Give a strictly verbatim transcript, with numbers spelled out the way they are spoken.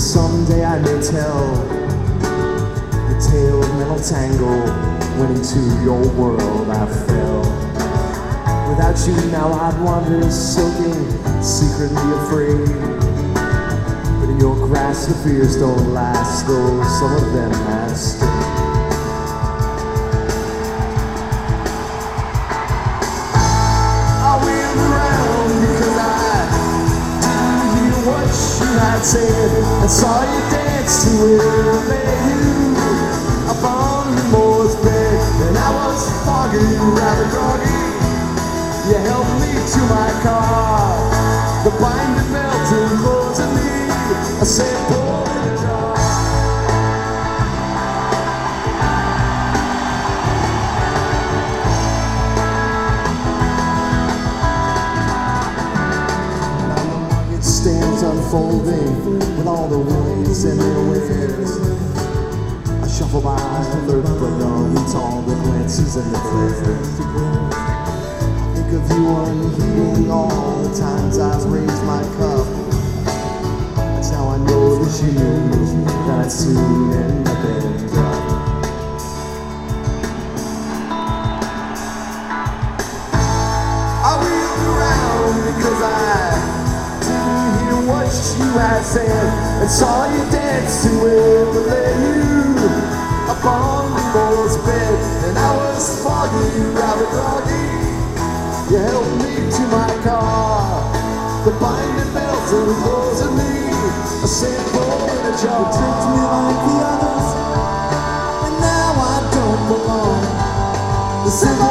Someday I may tell the tale of mental tangle, when into your world I fell. Without you now I'd wander soaking, secretly afraid. But in your grasp the fears don't last, though some of them have stayed. I wheeled around because I didn't hear what you had said, and saw you dance to it and lay you upon the moor's bed. And I was foggy, rather groggy. You helped me to my car. The binder felt and close to me. I said, pour in a jar. Now it stands unfolding with all the winds and their wares. I shuffle by, alert but numb to all the glances and the glares. Of you unheeding all the times I've raised my cup. That's how I know that you knew that I'd soon end up in love. I wheeled around because I didn't hear what you had said, and saw you dance to it and lay you upon the moor's bed. And I was foggy, rather groggy. You helped me to my car. The binder felt and close to me. I said, pour in a jar. You tricked me like the others, and now I don't belong. The civil